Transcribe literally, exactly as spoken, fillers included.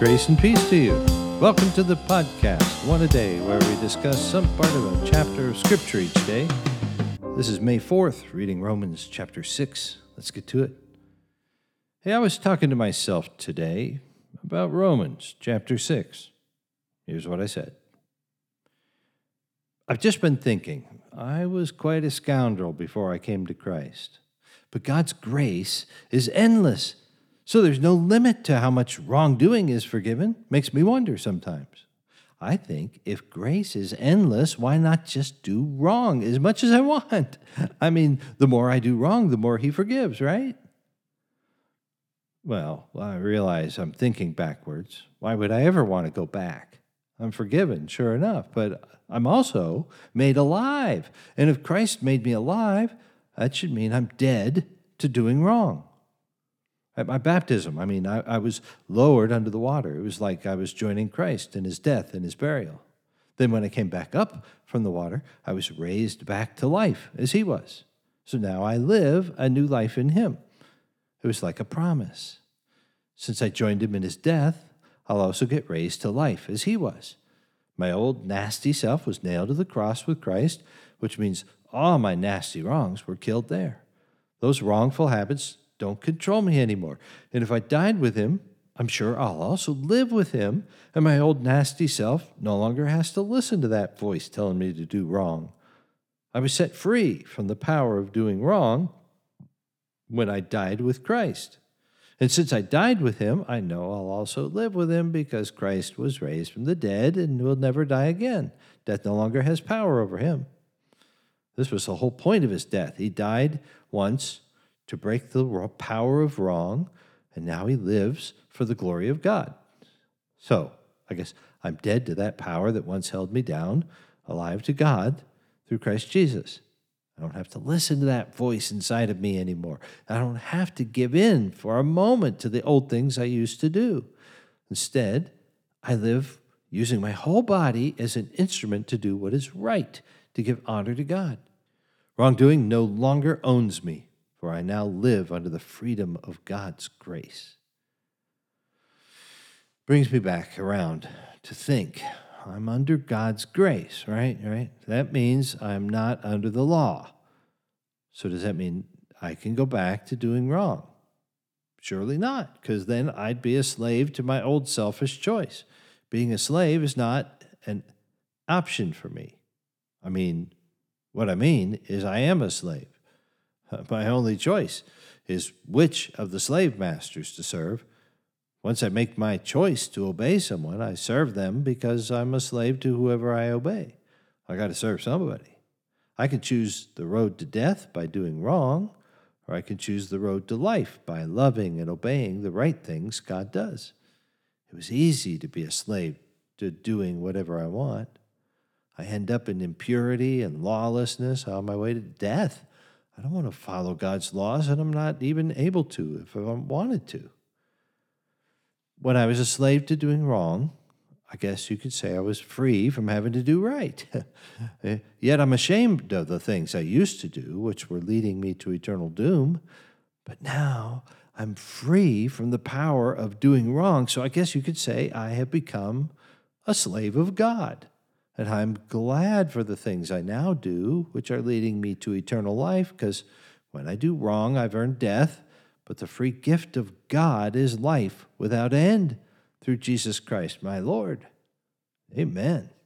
Grace and peace to you. Welcome to the podcast, One a Day, where we discuss some part of a chapter of Scripture each day. This is May fourth, reading Romans chapter six. Let's get to it. Hey, I was talking to myself today about Romans chapter six. Here's what I said. I've just been thinking, I was quite a scoundrel before I came to Christ. But God's grace is endless. So there's no limit to how much wrongdoing is forgiven. Makes me wonder sometimes. I think if grace is endless, why not just do wrong as much as I want? I mean, the more I do wrong, the more he forgives, right? Well, I realize I'm thinking backwards. Why would I ever want to go back? I'm forgiven, sure enough, but I'm also made alive. And if Christ made me alive, that should mean I'm dead to doing wrong. At my baptism, I mean, I, I was lowered under the water. It was like I was joining Christ in his death and his burial. Then when I came back up from the water, I was raised back to life as he was. So now I live a new life in him. It was like a promise. Since I joined him in his death, I'll also get raised to life as he was. My old nasty self was nailed to the cross with Christ, which means all my nasty wrongs were killed there. Those wrongful habits don't control me anymore. And if I died with him, I'm sure I'll also live with him, and my old nasty self no longer has to listen to that voice telling me to do wrong. I was set free from the power of doing wrong when I died with Christ. And since I died with him, I know I'll also live with him because Christ was raised from the dead and will never die again. Death no longer has power over him. This was the whole point of his death. He died once to break the power of wrong, and now he lives for the glory of God. So, I guess I'm dead to that power that once held me down, alive to God through Christ Jesus. I don't have to listen to that voice inside of me anymore. I don't have to give in for a moment to the old things I used to do. Instead, I live using my whole body as an instrument to do what is right, to give honor to God. Wrongdoing no longer owns me, for I now live under the freedom of God's grace. Brings me back around to think I'm under God's grace, right? Right? That means I'm not under the law. So does that mean I can go back to doing wrong? Surely not, because then I'd be a slave to my old selfish choice. Being a slave is not an option for me. I mean, what I mean is I am a slave. My only choice is which of the slave masters to serve. Once I make my choice to obey someone, I serve them because I'm a slave to whoever I obey. I got to serve somebody. I can choose the road to death by doing wrong, or I can choose the road to life by loving and obeying the right things God does. It was easy to be a slave to doing whatever I want. I end up in impurity and lawlessness on my way to death. I don't want to follow God's laws, and I'm not even able to if I wanted to. When I was a slave to doing wrong, I guess you could say I was free from having to do right. Yet I'm ashamed of the things I used to do, which were leading me to eternal doom. But now I'm free from the power of doing wrong, so I guess you could say I have become a slave of God. And I'm glad for the things I now do, which are leading me to eternal life, because when I do wrong, I've earned death, but the free gift of God is life without end through Jesus Christ, my Lord. Amen.